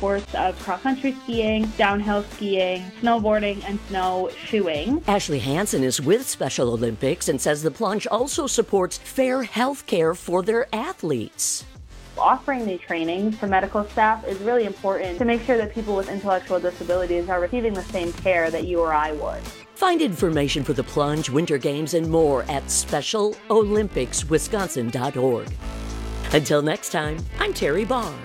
sports of cross-country skiing, downhill skiing, snowboarding, and snowshoeing. Ashley Hansen is with Special Olympics and says the plunge also supports fair health care for their athletes. Offering the trainings for medical staff is really important to make sure that people with intellectual disabilities are receiving the same care that you or I would. Find information for the plunge, Winter Games, and more at SpecialOlympicsWisconsin.org. Until next time, I'm Terry Barr.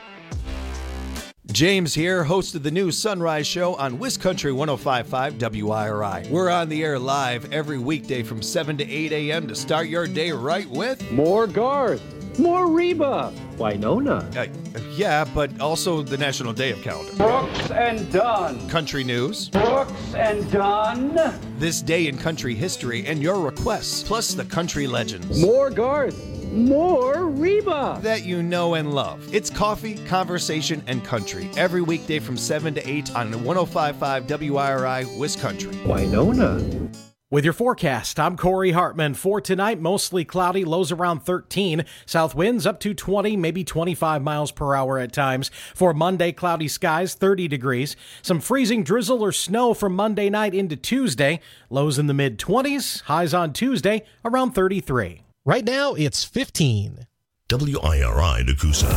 James here, host of the new Sunrise Show on WisCountry 105.5 WIRI. We're on the air live every weekday from 7 to 8 a.m. to start your day right with more Garth, more Reba, Winona. Yeah, but also the National Day of Calendar. Brooks and Dunn. Country news. Brooks and Dunn. This day in country history and your requests, plus the country legends. More Garth, more Reba. That you know and love. It's coffee, conversation, and country. Every weekday from 7 to 8 on 105.5 WIRI, WisCountry. Winona. With your forecast, I'm Corey Hartman. For tonight, mostly cloudy, lows around 13. South winds up to 20, maybe 25 miles per hour at times. For Monday, cloudy skies, 30 degrees. Some freezing drizzle or snow from Monday night into Tuesday. Lows in the mid-20s, highs on Tuesday around 33. Right now, it's 15. WIRI Nakusa.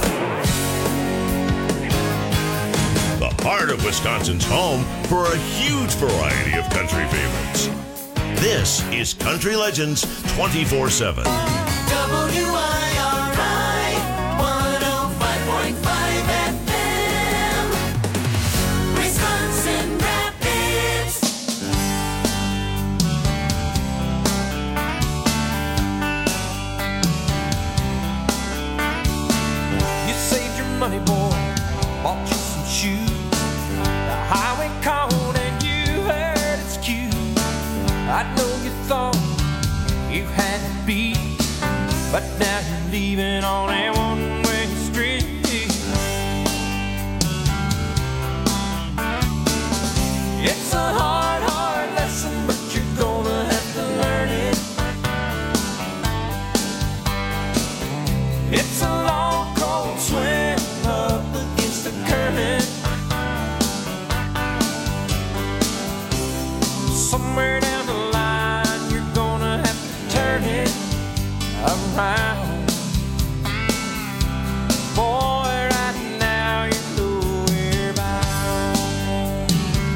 The heart of Wisconsin's home for a huge variety of country favorites. This is Country Legends 24/7. WIRI 105.5 FM, Wisconsin Rapids. You saved your money, boy, bought you some shoes. The highway called and you heard its cue. I know you thought you had to be, but now you're leaving on a one-way street. It's a hard, hard lesson, but you're gonna have to learn it. It's a long, cold swim up against the current. Somewhere down the line, you're gonna have to turn it around. Boy, right now you're nowhere bound.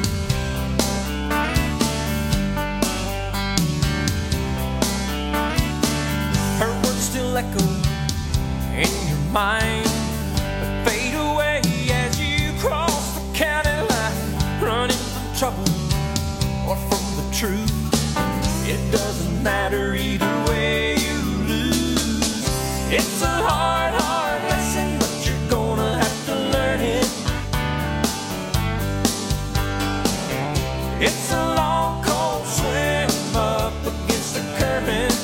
Her words still echo in your mind, but fade away as you cross the county line, running from trouble or from the truth. It doesn't matter either way you lose. It's a hard, hard lesson, but you're gonna have to learn it. It's a long, cold swim up against the current.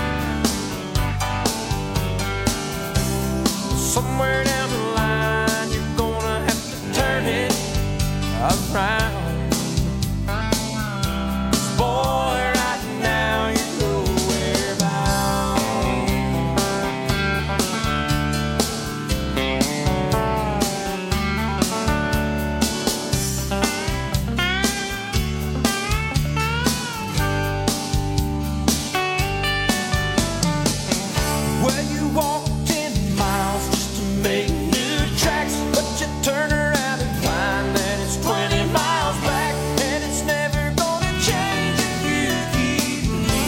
Somewhere down the line, you're gonna have to turn it around. Boy, right now you're nowhere bound. Well, you walk 10 miles just to make new tracks, but you turn around and find that it's 20 miles back, and it's never gonna change if you keep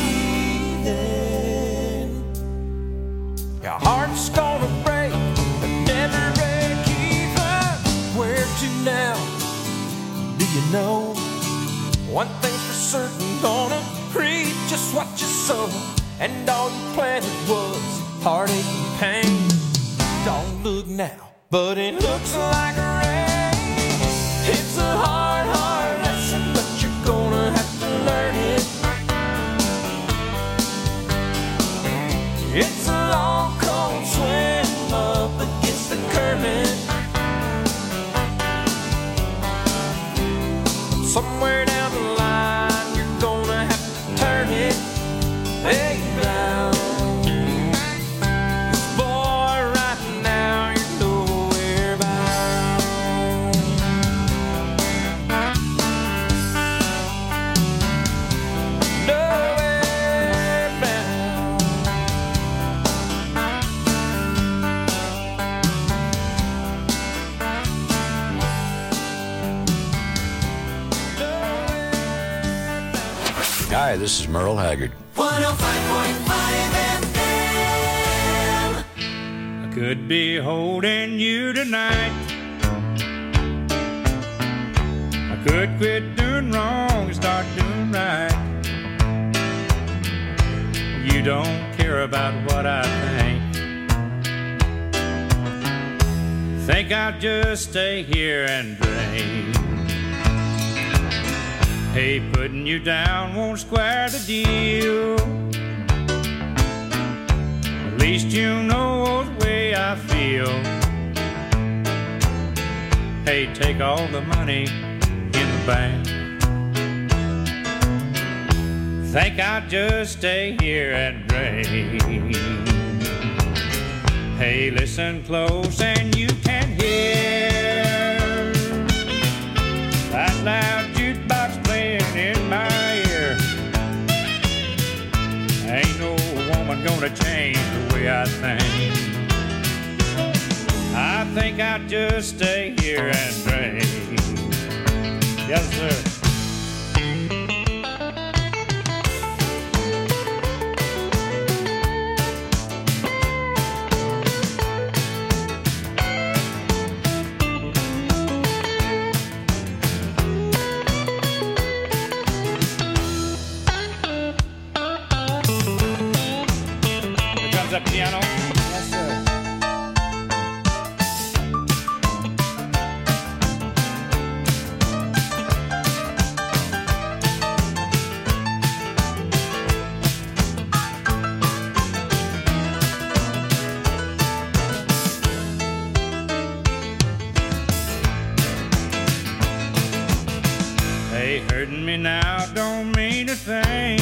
leaving. Your heart's gonna break, but never break even. Where to now? Do you know? One thing's for certain, gonna reap just what you sow, and all you planted was heartache and pain. Don't look now, but it looks like rain. It's a hard, hard lesson, but you're gonna have to learn it. It's a long, cold swim up against the current. Somewhere down the line, you're gonna have to turn it around. Boy, right now you're nowhere bound. Hi, this is Merle Haggard. 105.5 FM. I could be holding you tonight. I could quit doing wrong and start doing right. You don't care about what I think I'll just stay here and drink. Hey, putting you down won't square the deal. At least you know the way I feel. Hey, take all the money in the bank. Think I'll just stay here and drink. Hey, listen close and you can hear that loud jukebox playing in my ear. Ain't no woman gonna change the way I think. I think I'll just stay here and drink. Yes, sir. The piano. Yes, sir. Hey, hurting me now don't mean a thing.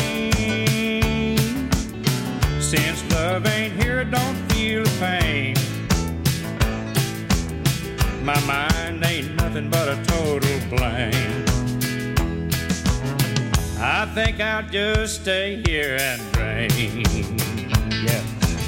Since love ain't here, don't feel the pain. My mind ain't nothing but a total blank. I think I'll just stay here and drink. Yeah.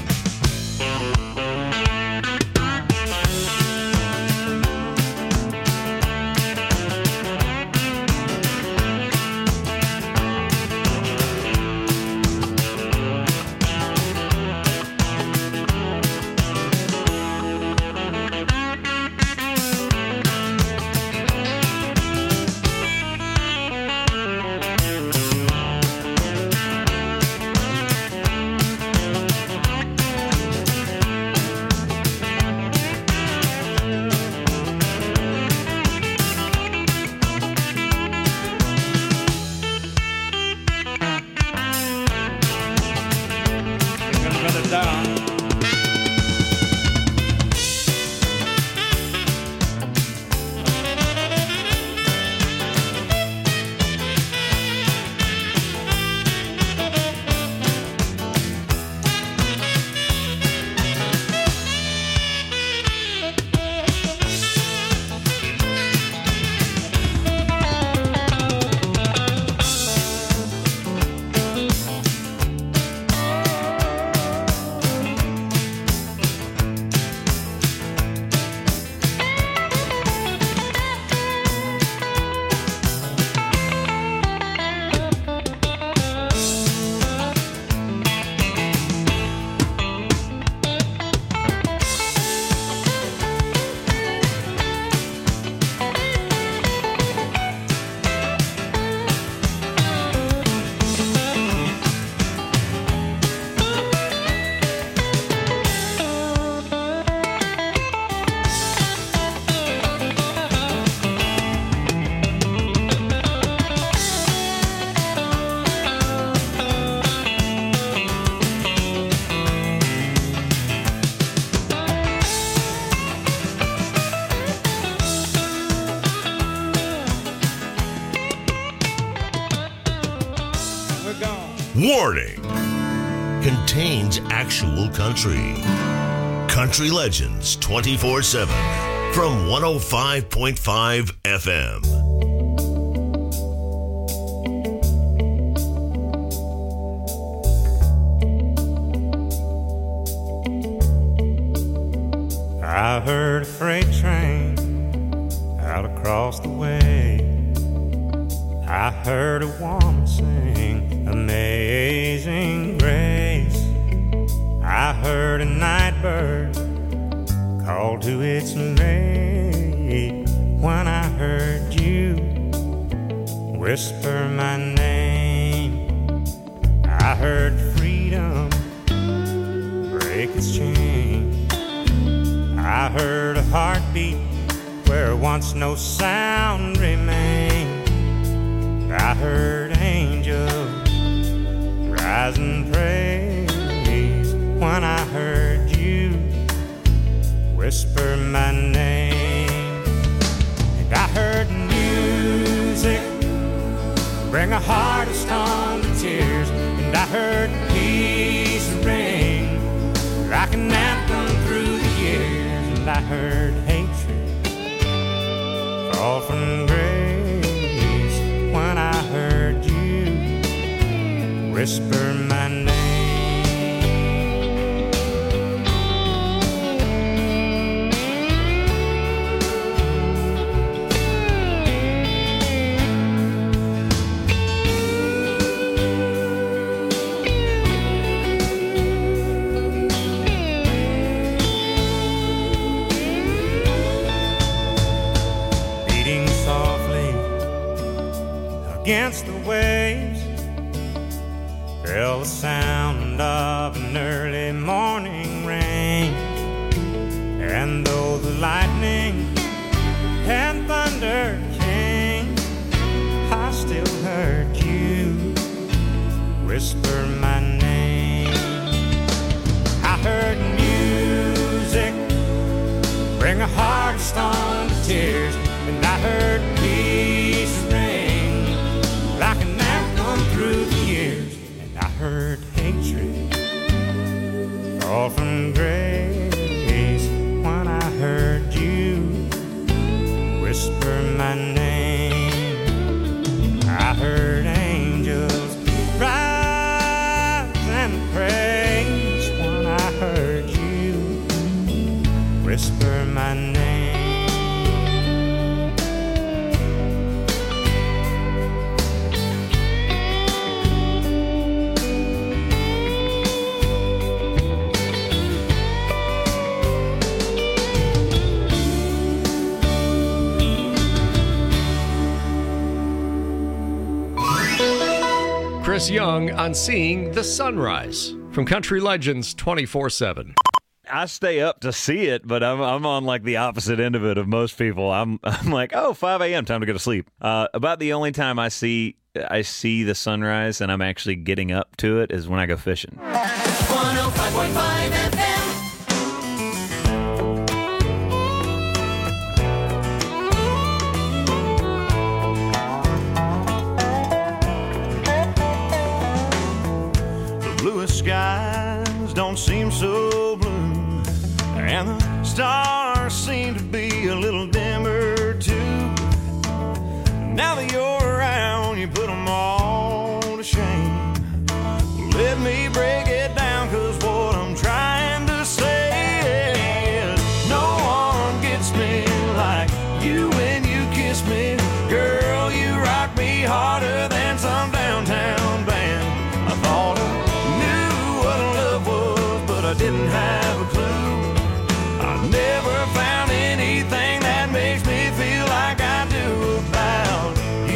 Warning. Contains actual country. Country Legends 24/7 from 105.5 FM. I heard a freight train out across the way. I heard a woman sing Amazing Grace. I heard a night bird call to its mate. When I heard you whisper my name, I heard freedom break its chain. I heard a heartbeat where once no sound remained. I heard angels rise and praise when I heard you whisper my name. And I heard music bring a heart of stone to tears. And I heard peace ring like an anthem through the years. And I heard hatred fall from grace when I heard you whisper my name. Against the waves fell the sound of an early morning rain. And though the lightning and thunder came, I still heard you whisper my name. I heard music bring a heart of stone to tears. And I heard peace ring like an anthem through the years. And I heard hatred fall from grace when I heard you whisper my name. I heard angels rise and praise when I heard you whisper my name. Chris Young on Seeing the Sunrise from Country Legends 24/7. I stay up to see it, but I'm on like the opposite end of it of most people. I'm like, oh, 5 a.m. time to go to sleep. About the only time I see the sunrise and I'm actually getting up to it is when I go fishing. 105.5 FM. Bluest skies don't seem so blue, and the stars seem to be a little dimmer too. Now that you're around, you put them all to shame. Let me break it down, 'cause what I'm trying to say is no one gets me like you when you kiss me. Girl, you rock me harder than some downtown band. I thought I didn't have a clue. I never found anything that makes me feel like I do about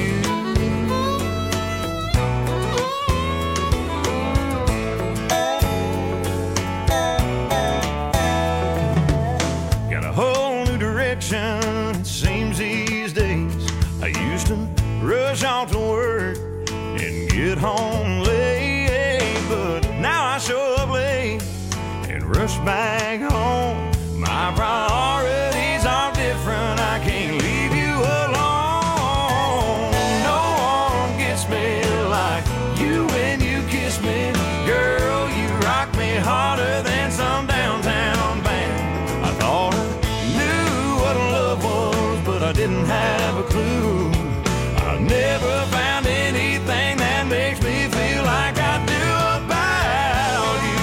you. Got a whole new direction, it seems these days. I used to rush off to work and get home late, but now I show up late and rush back home. My priorities are different, I can't leave you alone. No one gets me like you when you kiss me. Girl, you rock me harder than some downtown band. I thought I knew what love was, but I didn't have a clue. I never found anything that makes me feel like I do about you.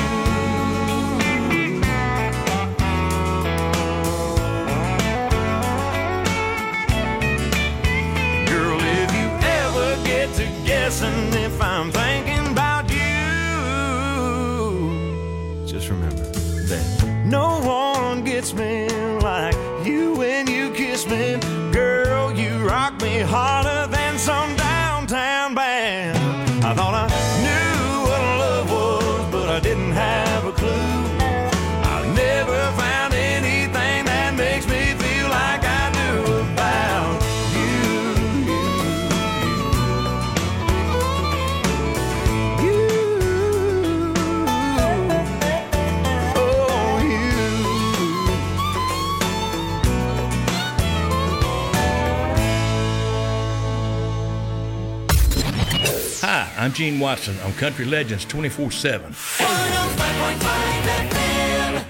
Hi, I'm Gene Watson on Country Legends 24/7. 105.5 FM.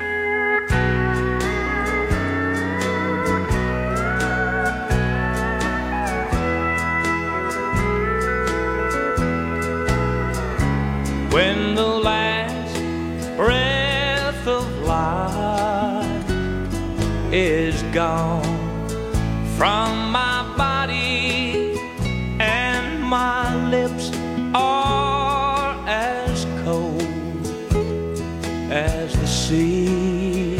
When the last breath of life is gone from my body and my lips are as cold as the sea,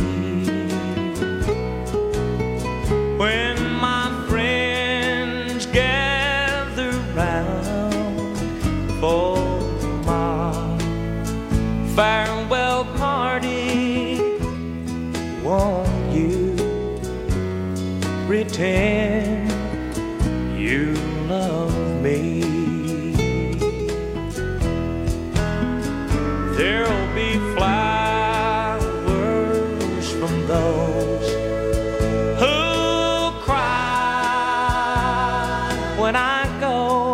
when my friends gather round for farewell party, won't you pretend you love me? There'll be flowers from those who cry when I go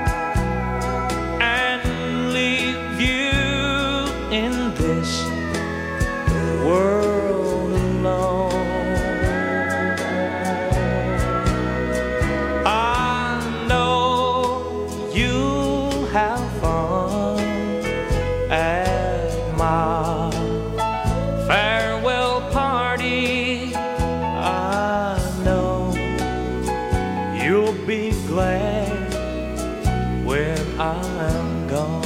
and leave you in this world alone. I know you'll have fun at my farewell party. I know you'll be glad when I'm gone.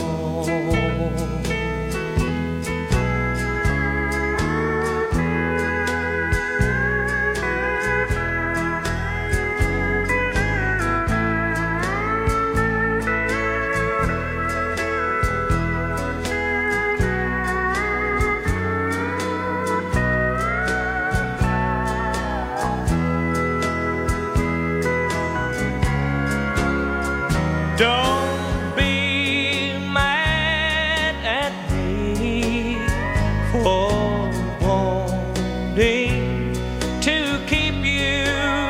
Don't be mad at me for wanting to keep you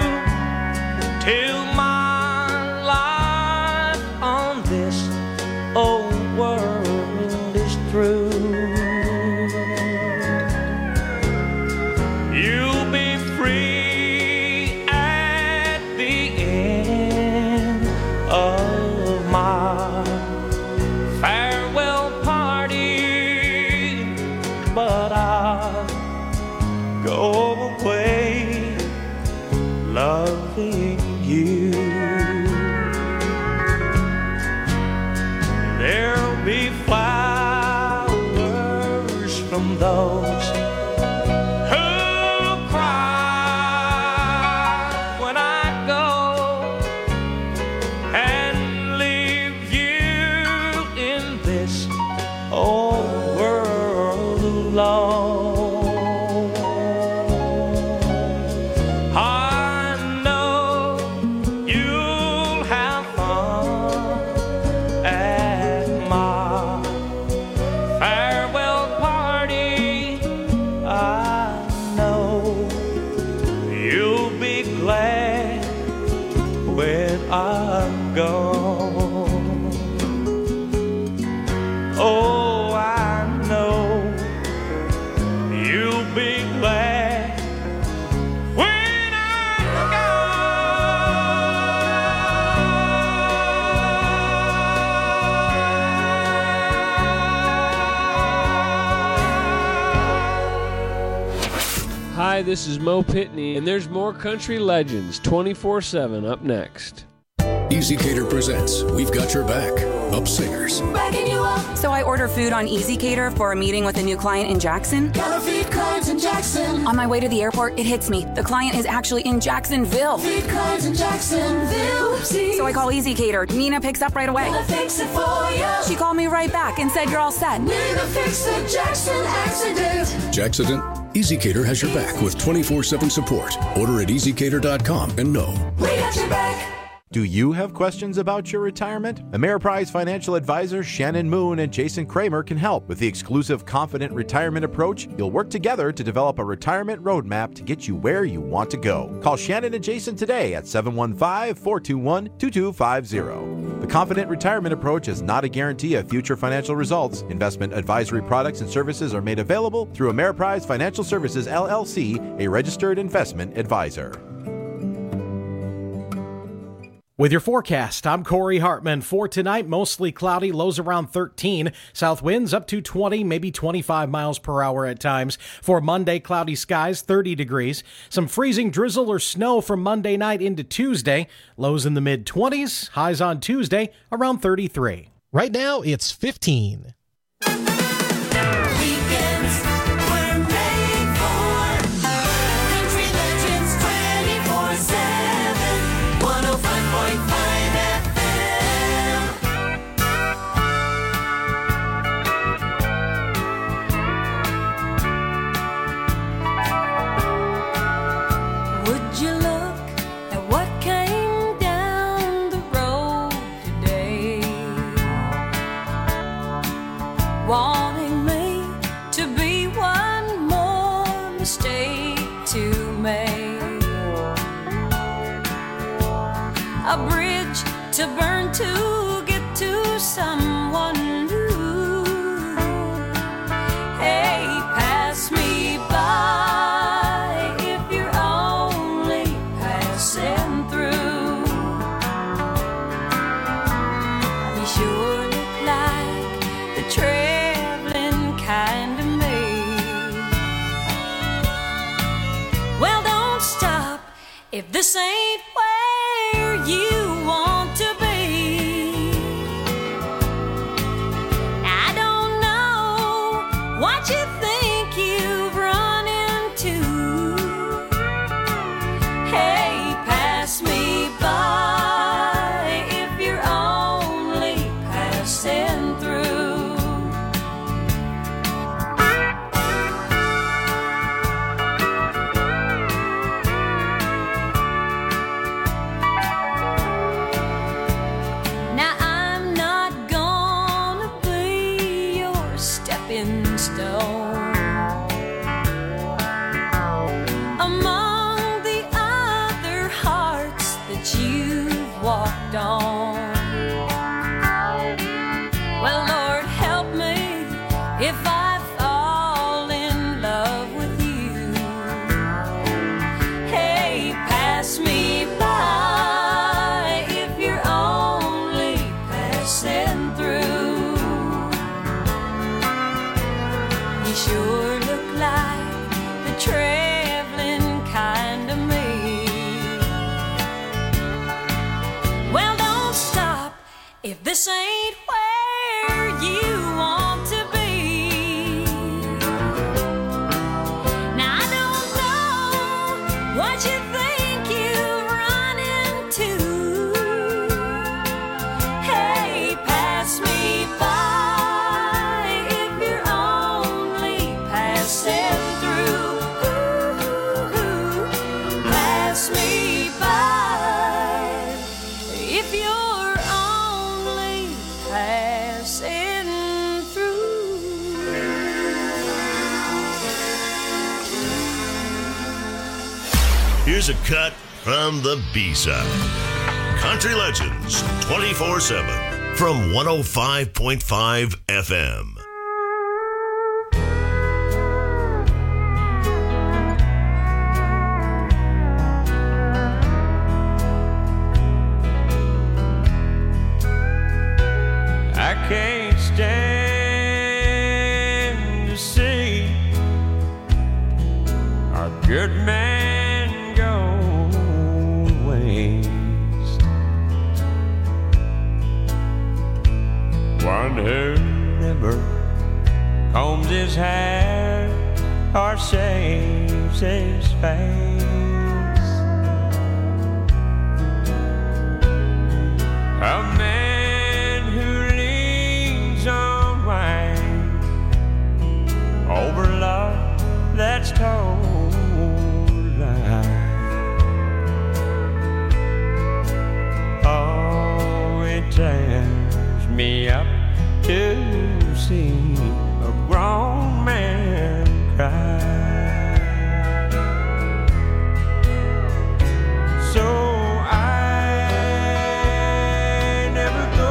till my life on this old world is through. You'll be free at the end of my farewell party, but I'll go away loving you. There'll be flowers from those who cry when I go and old world alone. I know you'll have fun at my farewell party. I know you'll be glad when I'm gone. Oh, I know you'll be glad when I'm gone. Hi, this is Mo Pitney, and there's more Country Legends 24/7 up next. EasyCater presents We've Got Your Back, Upsingers. Backing you up. So I order food on EasyCater for a meeting with a new client in Jackson. Gotta feed clients in Jackson. On my way to the airport, it hits me. The client is actually in Jacksonville. Feed clients in Jacksonville. Oopsie. So I call EasyCater. Nina picks up right away. Gonna fix it for you. She called me right back and said you're all set. Nina fixed the Jackson accident. Jackson? EasyCater has your back with 24/7 support. Order at EasyCater.com and know we got your back. Do you have questions about your retirement? Ameriprise financial advisors Shannon Moon and Jason Kramer can help. With the exclusive Confident Retirement Approach, you'll work together to develop a retirement roadmap to get you where you want to go. Call Shannon and Jason today at 715-421-2250. The Confident Retirement Approach is not a guarantee of future financial results. Investment advisory products and services are made available through Ameriprise Financial Services, LLC, a registered investment advisor. With your forecast, I'm Corey Hartman. For tonight, mostly cloudy, lows around 13. South winds up to 20, maybe 25 miles per hour at times. For Monday, cloudy skies, 30 degrees. Some freezing drizzle or snow from Monday night into Tuesday. Lows in the mid-20s, highs on Tuesday around 33. Right now, it's 15. Wanting me to be one more mistake to make, a bridge to burn to get to someone new. Hey, pass me by if you're only passing through. You sure look like the traveling kind of me. Well, don't stop if this ain't where you want to be. I don't know what you think you've run into. Hey, pass me by if you're only passing through. Now I'm not gonna be your stepping stone among the other hearts that you've walked on. Well, Lord, help me if I fall in love with you. Hey, pass me by if you're only passing through. You sure look like the traveling kind of me. Well, don't stop if this ain't where you want to be. Now I don't know what you think you've run into. Hey, pass me by if you're only passing through. Pass me by if you're only passing through. Here's a cut from the B-side. Country Legends 24/7 from 105.5 FM. I can't stand to see a good man go waste. One who never combs his hair or shaves his face. A man who leans on wine over love that's told lies. Oh, it tears me up to see a grown man cry. So I never go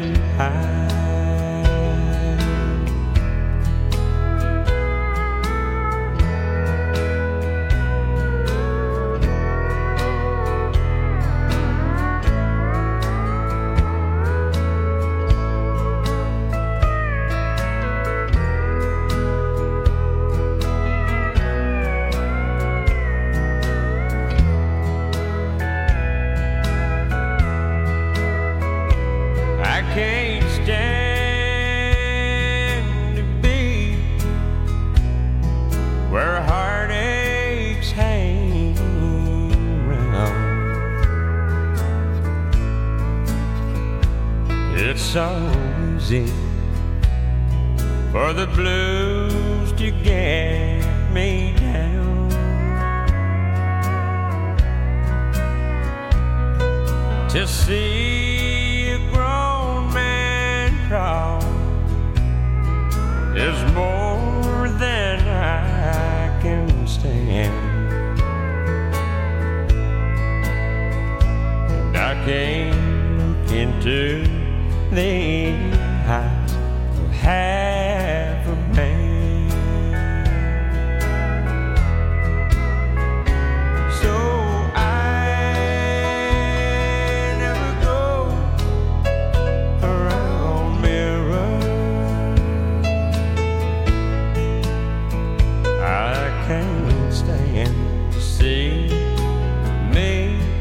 high. I can't stand to be where heartaches hang around. It's so easy for the blues to get me down. To see a grown man cry is more than I can stand. And I can't look into the eyes of half a man. So I never go around mirrors. I can't stand to see me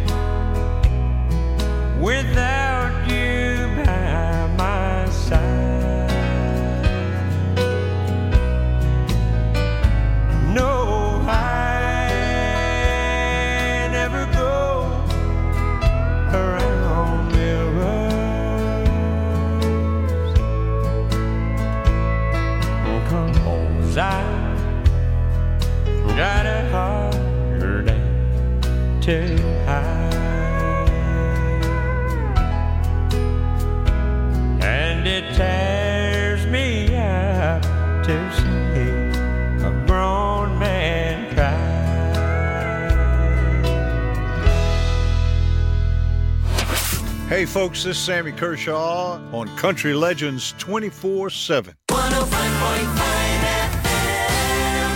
without you by my side. No, I never go around mirrors, 'cause I got a harder day to hide, and it tears me up to see a grown man cry. Hey folks, this is Sammy Kershaw on Country Legends 24/7. 105.5 FM.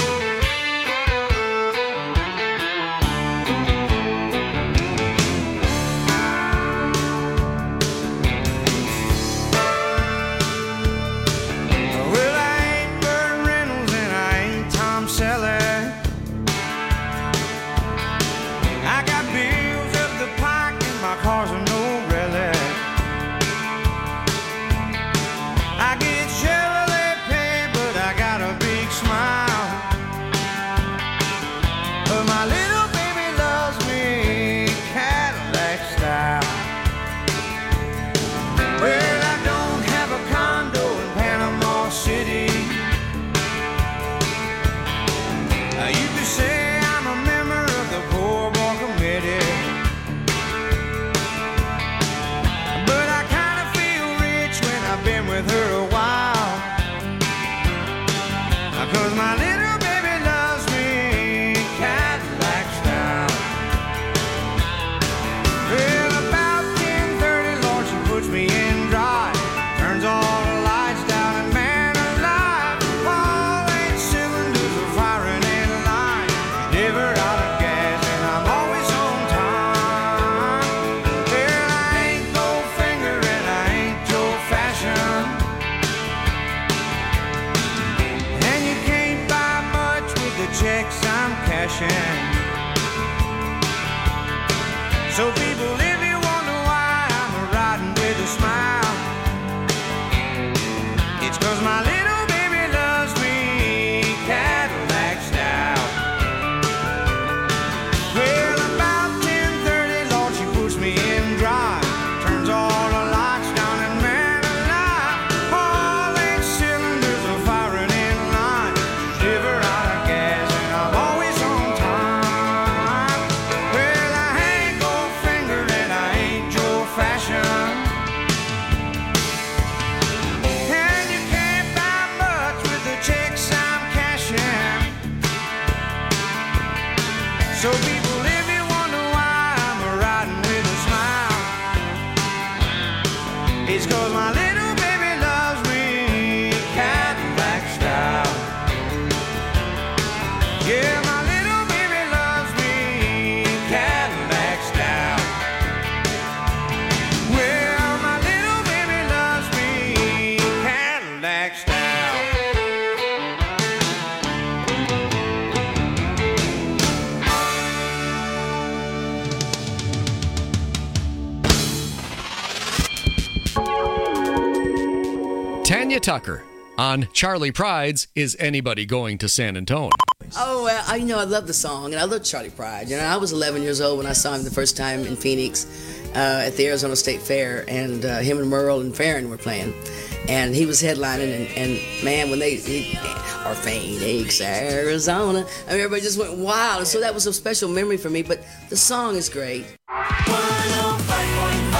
Well, I ain't Burt Reynolds and I ain't Tom Selleck. I got bills up the pike and my car's a no relic. I get Chevrolet pay, but I got a big smile. But my little baby loves me Cadillac style. Well, I don't have a condo in Panama City. You could say I'm a member of the Poor Boy Committee. But I kind of feel rich when I've been with her a while. 'Cause my little baby loves me Cadillac style. Well, about 10:30, Lord, she puts me in drive. Turns all the lights down and man alive, all 8 cylinders are firing in line. Never out of gas and I'm always on time. Well, I ain't Goldfinger and I ain't Joe Fashion, and you can't buy much with the checks I'm cashing. So people, if you wonder why I'm riding with a smile, it's 'cause my little baby loves me Cadillac style. Well, about 10:30, Lord, she puts me in drive. Turns all the lights down and man alive, all 8 cylinders are firing in line. Never out of gas and I'm always on time. Well, I ain't Goldfinger my little baby loves me Cadillac style. Yeah, my little baby loves me Cadillac style. Well, my little baby loves me Cadillac style. Tanya Tucker on Charlie Pride's Is Anybody Going to San Antonio? Oh, well, I love the song, and I love Charlie Pride. I was 11 years old when I saw him the first time in Phoenix at the Arizona State Fair, and him and Merle and Farron were playing, and he was headlining, and man, when or Phoenix, Arizona, everybody just went wild, so that was a special memory for me, but the song is great. 105.5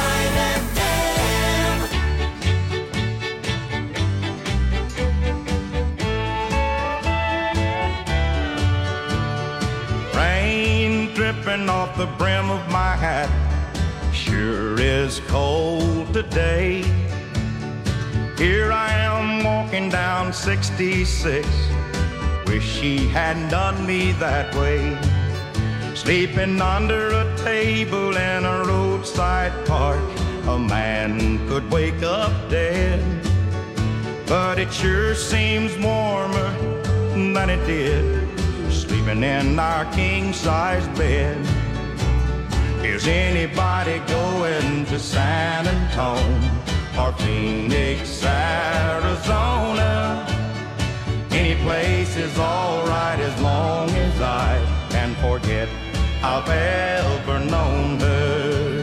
Rain dripping off the brim of my hat, sure is cold today. Here I am walking down 66, wish she hadn't done me that way. Sleeping under a table in a roadside park, a man could wake up dead. But it sure seems warmer than it did sleeping in our king-size bed. Is anybody going to San Antonio or Phoenix, Arizona? Any place is all right as long as I can forget I've ever known her.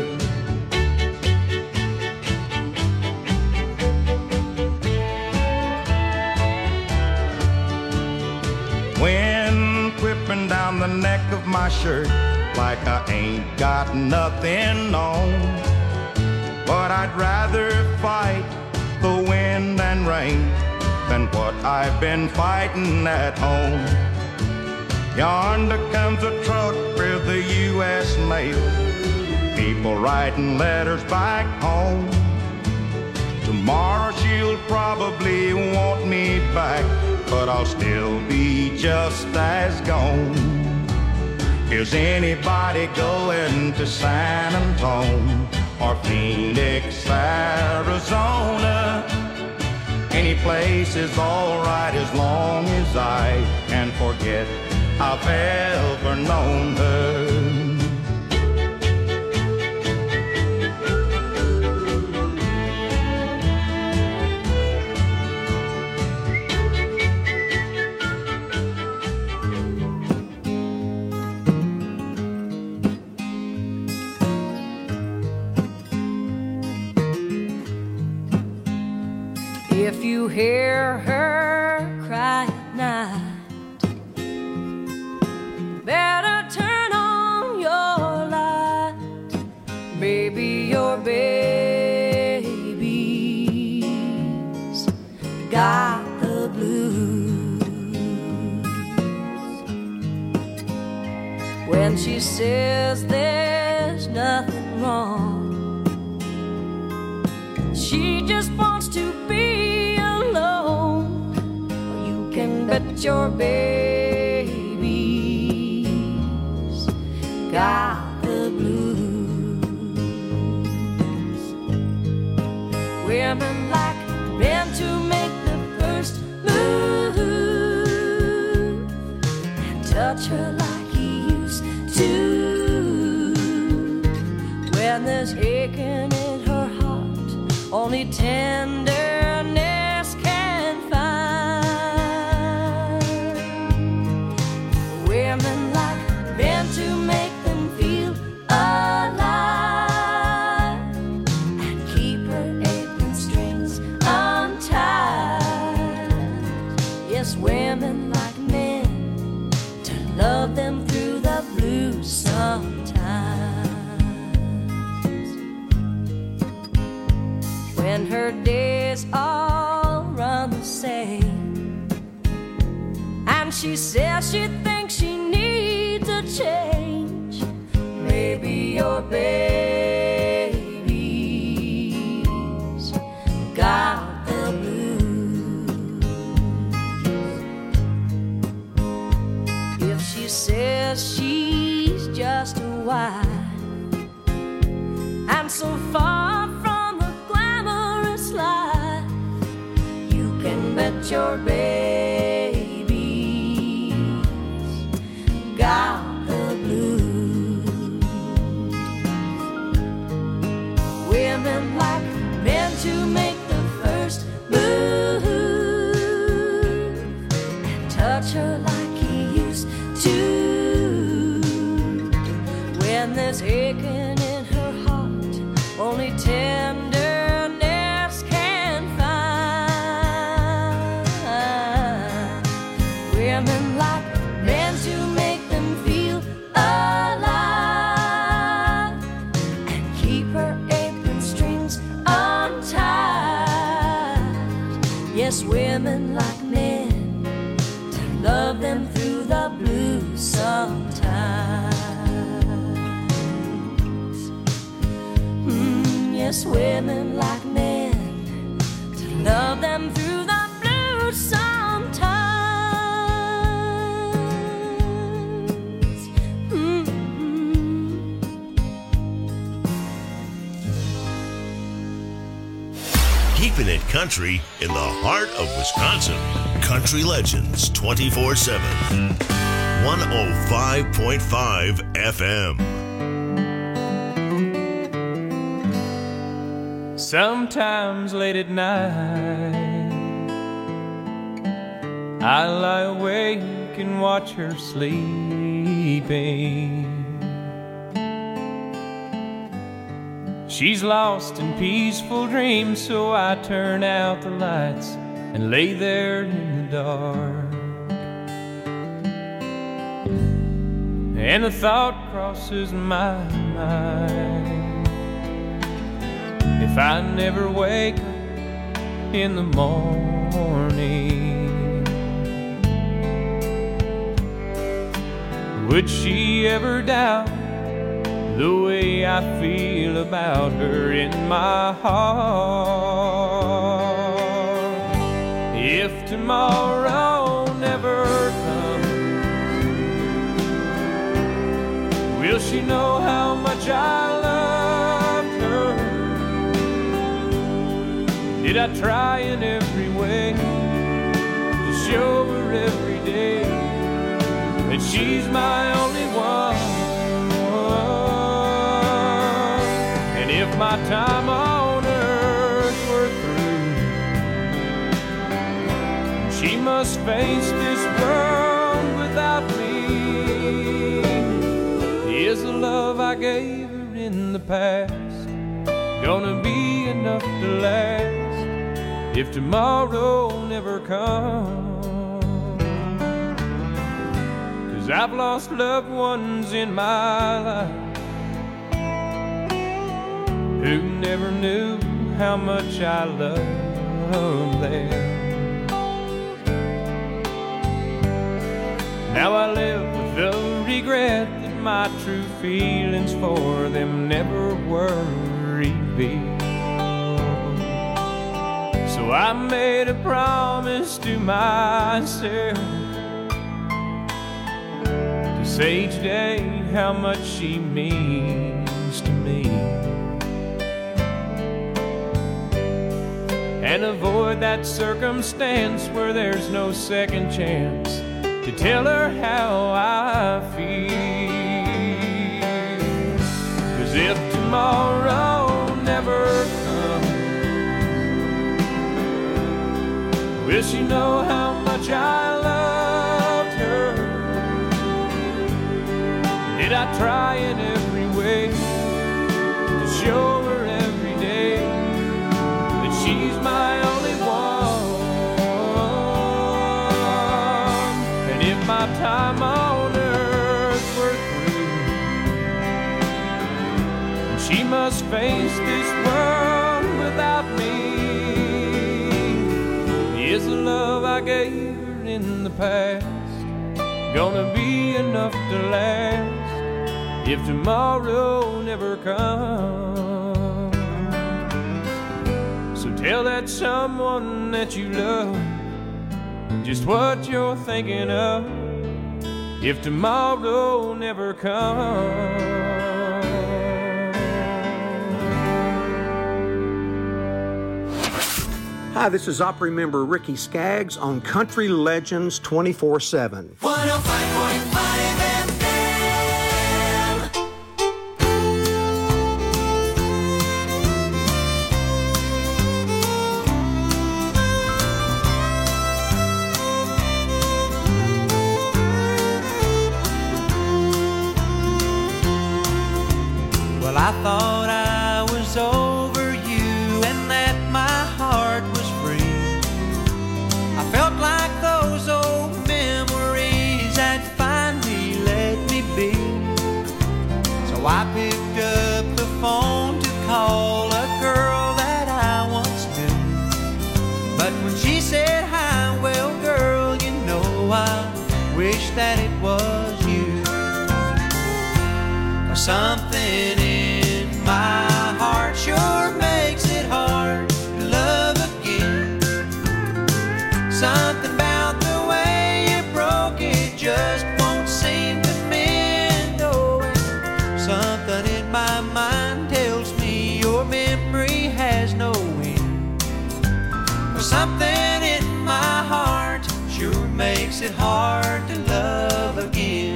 Wind whipping down the neck of my shirt like I ain't got nothing on. But I'd rather fight the wind and rain than what I've been fighting at home. Yonder comes a truck with the U.S. mail, people writing letters back home. Tomorrow she'll probably want me back, but I'll still be just as gone. Is anybody going to San Antonio or Phoenix, Arizona? Any place is all right as long as I can forget I've ever known her. If you hear her cry at night, better turn on your light. Baby, your baby's got the blues. When she says there's nothing wrong, she just wants to be alone. You can bet your baby's got the blues. Women like men to make the first move and touch her like he used to. When there's aching in her heart, only tenderness can find. Women like men to make them feel alive and keep her apron strings untied. Yes, women like men to love them through the blues sometimes. When her days all run the same, and she says she thinks she needs a change, maybe your baby's Ain't your babies got the blues? Women like men to make the first move and touch her like he used to. When there's aching in her heart, only tenderness can find. Women like men to make them feel alive and keep her apron strings untied. Yes, women like men to love them through the blues sometimes. Yes, women like men to love them through the blues sometimes. Keeping it country in the heart of Wisconsin. Country Legends 24/7. 105.5 FM. Sometimes late at night I lie awake and watch her sleeping. She's lost in peaceful dreams, so I turn out the lights and lay there in the dark. And a thought crosses my mind: if I never wake up in the morning, would she ever doubt the way I feel about her in my heart? If tomorrow never comes, will she know how much I loved her? Did I try in every way to show her every day that she's my only one? And if my time on earth were through, she must face this world without me. Is the love I gave her in the past gonna be enough to last if tomorrow never comes? 'Cause I've lost loved ones in my life who never knew how much I loved them. Now I live with the regret that my true feelings for them never were revealed. So I made a promise to myself to say each day how much she means to me, and avoid that circumstance where there's no second chance to tell her how I feel. 'Cause if tomorrow never comes, will she know how much I loved her? Did I try in every way to show her every day that she's my only one? And if my time on earth were through, she must face this world without me, is the love I gave her in the past gonna be enough to last if tomorrow never comes? So tell that someone that you love just what you're thinking of if tomorrow never comes. Hi, this is Opry member Ricky Skaggs on Country Legends 24/7. 105.5 FM. Well, I thought I was over you and that my heart was free. I felt like those old memories had finally let me be. So I picked up the phone to call a girl that I once knew. But when she said hi, well, girl, you know I wish that it was you. 'Cause something in my heart sure makes it hard to love again. Something about the way you broke it just won't seem to mend. Oh, something in my mind tells me your memory has no end. Something in my heart sure makes it hard to love again.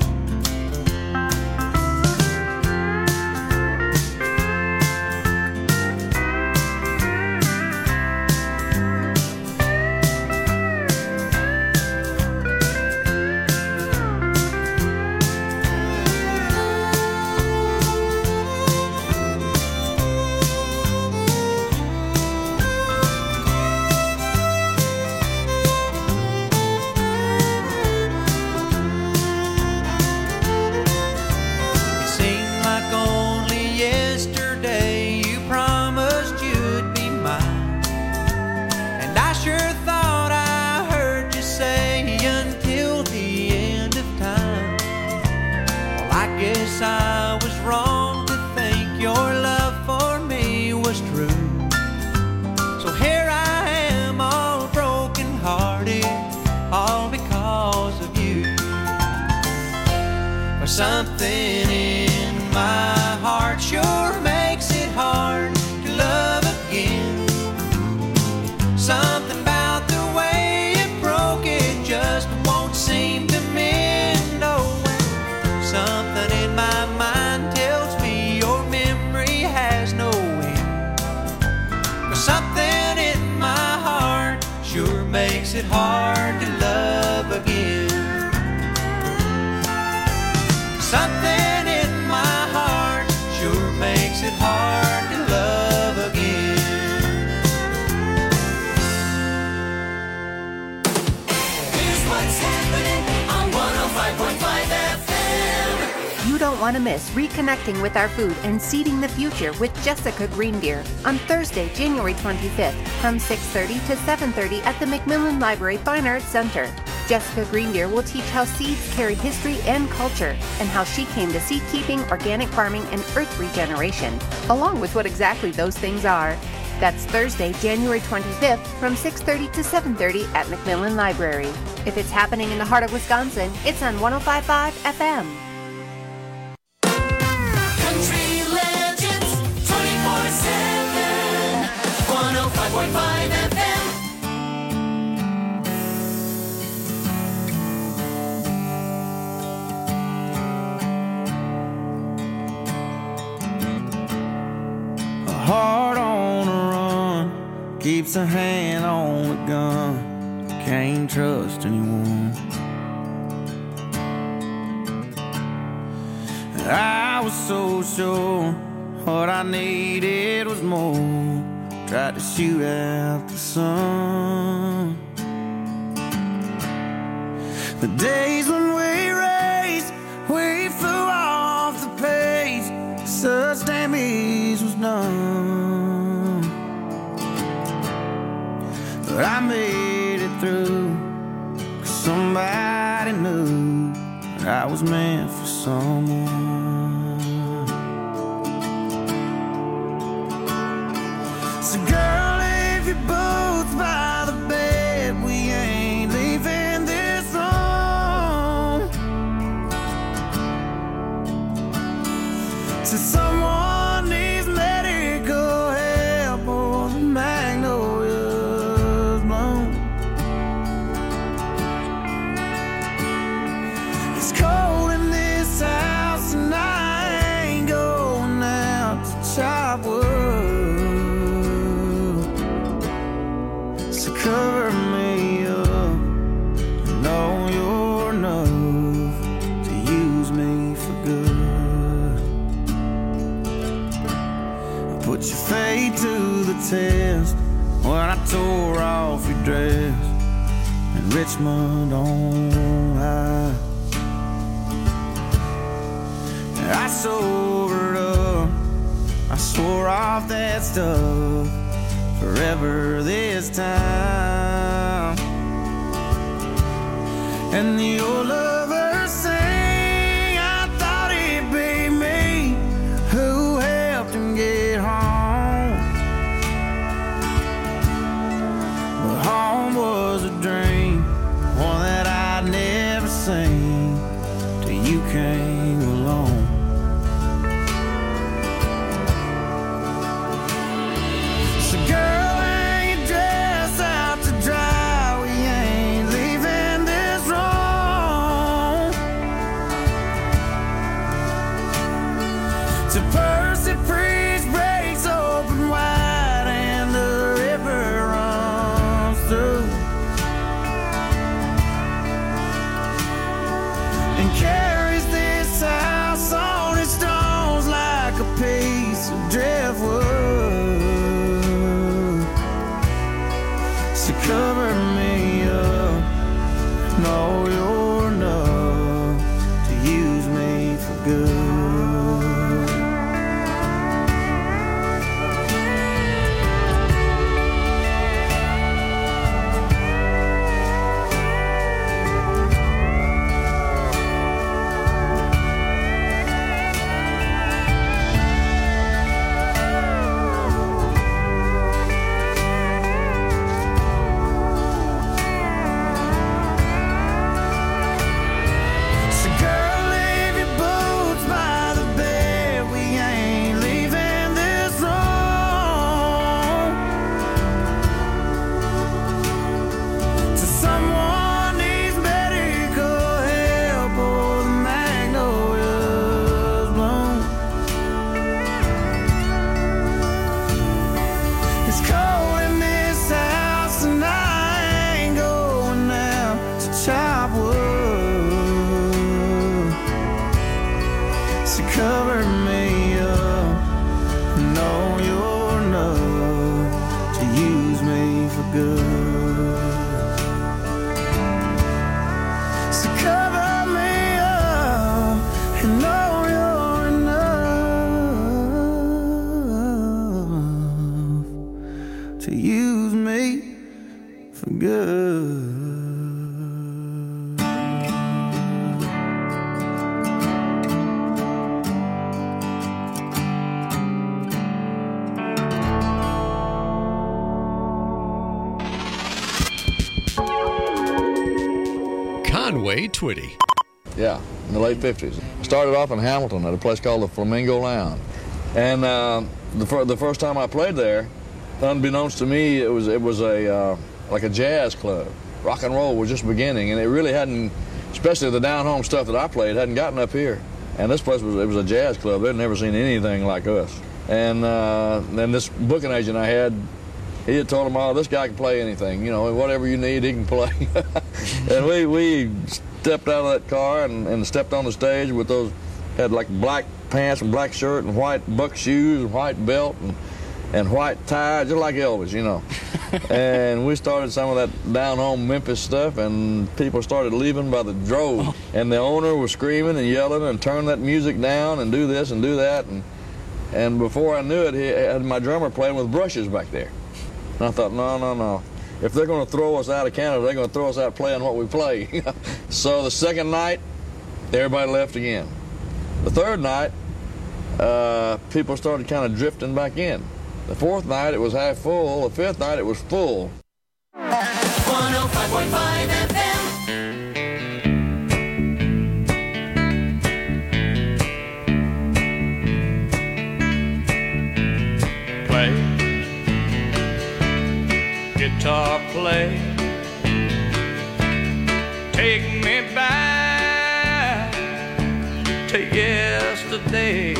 I was wrong to think your love for me was true. So here I am all broken hearted, all because of you. For something in my heart sure makes it hard to love again. Something about the way it broke it just won't seem to mend. Oh, something in my mind tells me your memory has no end. But something in my heart sure makes it hard to love again. Something in my heart sure makes it hard to love again. Here's what's happening on 105.5 FM. You don't want to miss Reconnecting with Our Food and Seeding the Future with Jessica Greendeer on Thursday, January 25th from 6:30 to 7:30 at the Macmillan Library Fine Arts Center. Jessica Greendeer will teach how seeds carry history and culture and how she came to seed keeping, organic farming, and earth regeneration, along with what exactly those things are. That's Thursday, January 25th from 6:30 to 7:30 at Macmillan Library. If it's happening in the heart of Wisconsin, it's on 105.5 FM. Country Legends 24/7, 105.5 FM. A heart on a run keeps a hand on the gun. Can't trust anyone. I was so sure what I needed was more. Tried to shoot out the sun. The days when we raced, we flew off the page. Such damage was done. But I made it through, 'cause somebody knew that I was meant for someone. So girl, if you're both by the bed, we ain't leaving this room. So someone needs medical help or the magnolia So cover me up, you know you're enough to use me for good. I put your fate to the test when I tore off your dress in Richmond on high. I sobered up, I swore off that stuff forever this time. And the old lover sang, I thought it'd be me who helped him get home. But home was a dream, one that I'd never seen till you came along. So girl, hang your dress out to dry, we ain't leaving this room. To Percy Priest breaks open wide and the river runs through and carries this house on its stones like a piece of driftwood. So cover me up, know you're enough to use me for good. So girl, leave your boots by the bed, we ain't leaving this room. To someone needs medical help or the magnolias bloom. It's cold in this house and I ain't going out to chop wood. So cover me up, know you're enough to use me for good. So cover me up and know you're enough to use me for good. Conway Twitty. Yeah, in the late 50s. Started off in Hamilton at a place called the Flamingo Lounge. And the first time I played there, unbeknownst to me, it was a like a jazz club. Rock and roll was just beginning, and it really hadn't, especially the down-home stuff that I played, hadn't gotten up here. And this place was a jazz club. They'd never seen anything like us. And then this booking agent I had, he had told them, oh, this guy can play anything. You know, whatever you need, he can play. And we stepped out of that car and stepped on the stage with those, had like black pants and black shirt and white buck shoes and white belt and white tie, just like Elvis, you know. And we started some of that down-home Memphis stuff, and people started leaving by the drove. And the owner was screaming and yelling and turn that music down and do this and do that. And before I knew it, he had my drummer playing with brushes back there. And I thought, no. If they're going to throw us out of Canada, they're going to throw us out playing what we play. So the second night, everybody left again. The third night, people started kind of drifting back in. The fourth night, it was half full. The fifth night, it was full. 105.5 FM. Play, guitar play, take me back to yesterday.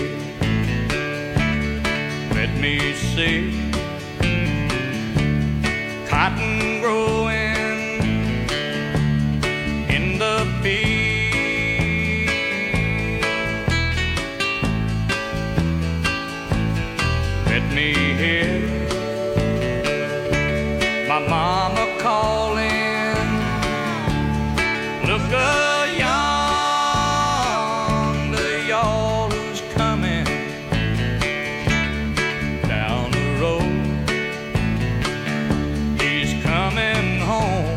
Let me see cotton my mama calling. Look yonder, y'all who's coming down the road. He's coming home.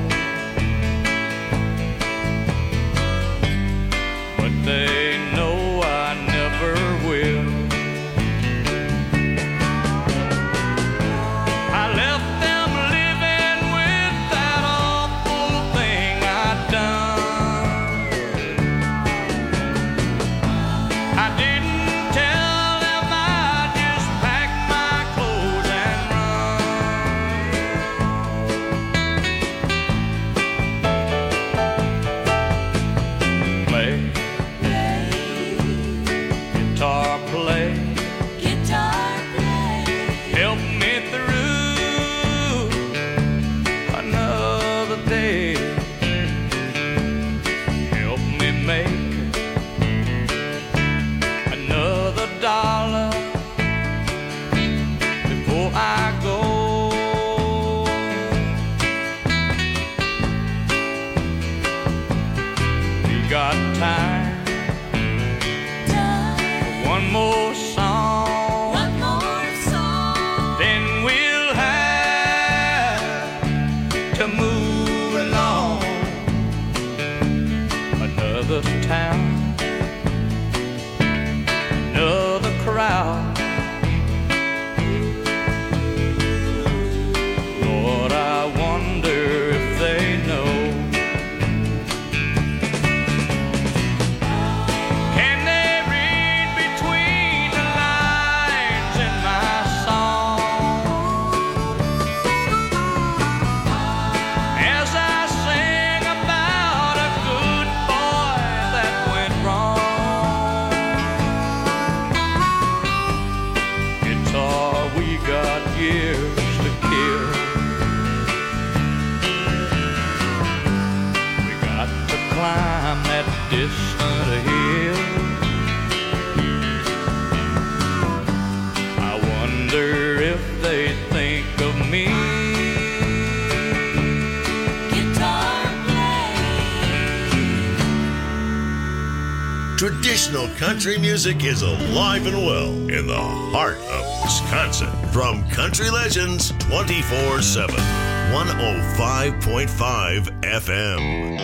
But they know I never will. I left them living with that awful thing I'd done. I didn't tell them I just packed my clothes and run. Play, guitar play, help me through another day. Help me make another dollar before I go. We got time for one more song. Then we'll have to move along. Another town, another crowd. Lord, I wonder if they know. Can they read between the lines in my song? As I sing about a good boy that went wrong. Guitar, we got years to kill. We got to climb that distant hill. I wonder if they think of me. Traditional country music is alive and well in the heart of Wisconsin. From Country Legends 24/7, 105.5 FM.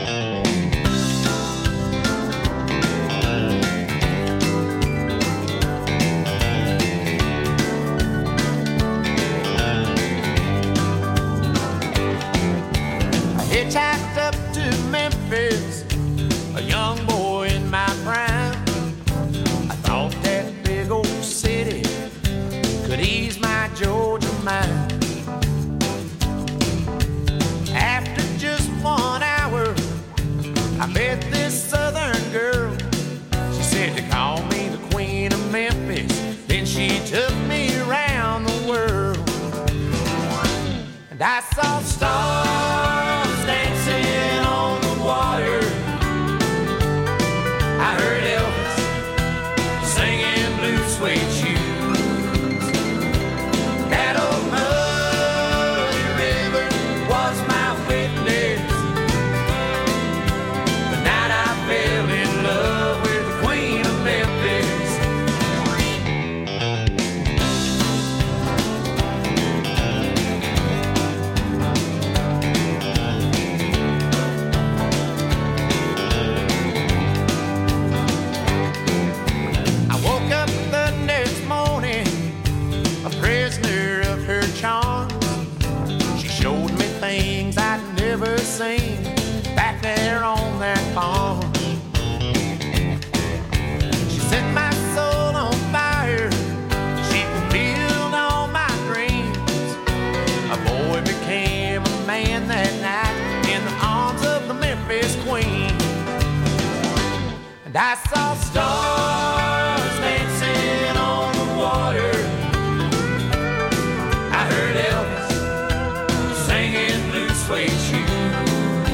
I hitchhiked up to Memphis, a young boy in my prime. I thought that big old city could ease my Georgia mind. After just 1 hour, I met this southern girl. She said to call me the Queen of Memphis. Then she took me around the world. And I saw stars dancing on the water. I heard Elvis singing Blue Suede Shoes. That old muddy river was my witness. The night I fell in love with the Queen of Memphis. I woke up the next morning, a prisoner of her charms. She showed me things I'd never seen back there on that farm. She set my soul on fire. She fulfilled all my dreams. A boy became a man that night in the arms of the Memphis Queen. And I saw stars dancing on the water. I heard Elvis singing Blue Suede Shoes.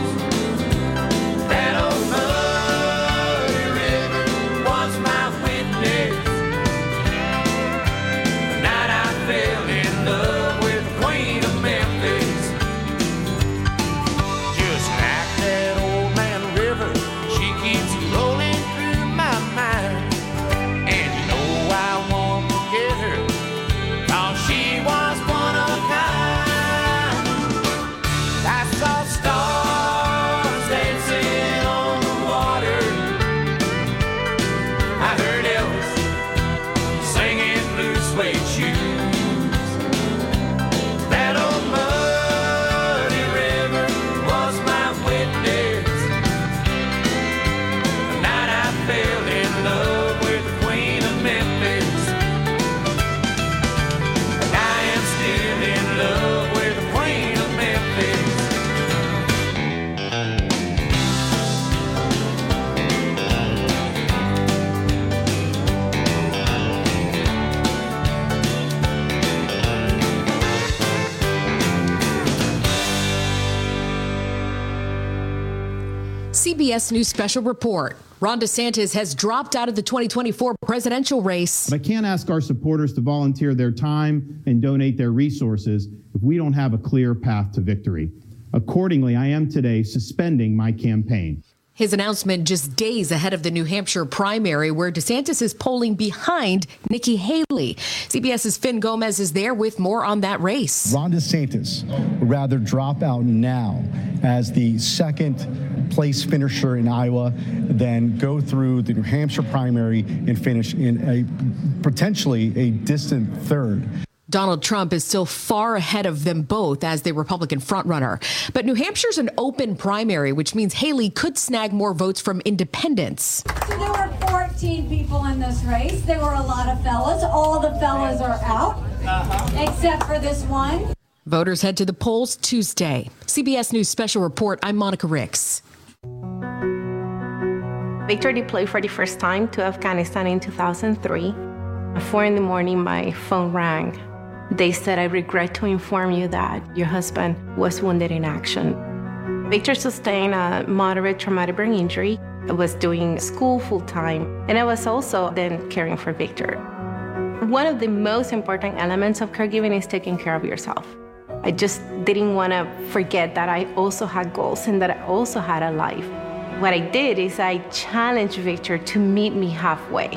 That old muddy river was my witness. The night I fell in love with the Queen of Memphis. CBS News Special Report. Ron DeSantis has dropped out of the 2024 presidential race. But I can't ask our supporters to volunteer their time and donate their resources if we don't have a clear path to victory. Accordingly, I am today suspending my campaign. His announcement just days ahead of the New Hampshire primary, where DeSantis is polling behind Nikki Haley. CBS's Finn Gomez is there with more on that race. Ron DeSantis would rather drop out now as the second place finisher in Iowa than go through the New Hampshire primary and finish in a potentially a distant third. Donald Trump is still far ahead of them both as the Republican frontrunner. But New Hampshire's an open primary, which means Haley could snag more votes from independents. So there were 14 people in this race. There were a lot of fellas. All the fellas are out, except for this one. Voters head to the polls Tuesday. CBS News Special Report, I'm Monica Ricks. Victor deployed for the first time to Afghanistan in 2003. At 4 a.m, my phone rang. They said, "I regret to inform you that your husband was wounded in action." Victor sustained a moderate traumatic brain injury. I was doing school full-time, and I was also then caring for Victor. One of the most important elements of caregiving is taking care of yourself. I just didn't want to forget that I also had goals and that I also had a life. What I did is I challenged Victor to meet me halfway.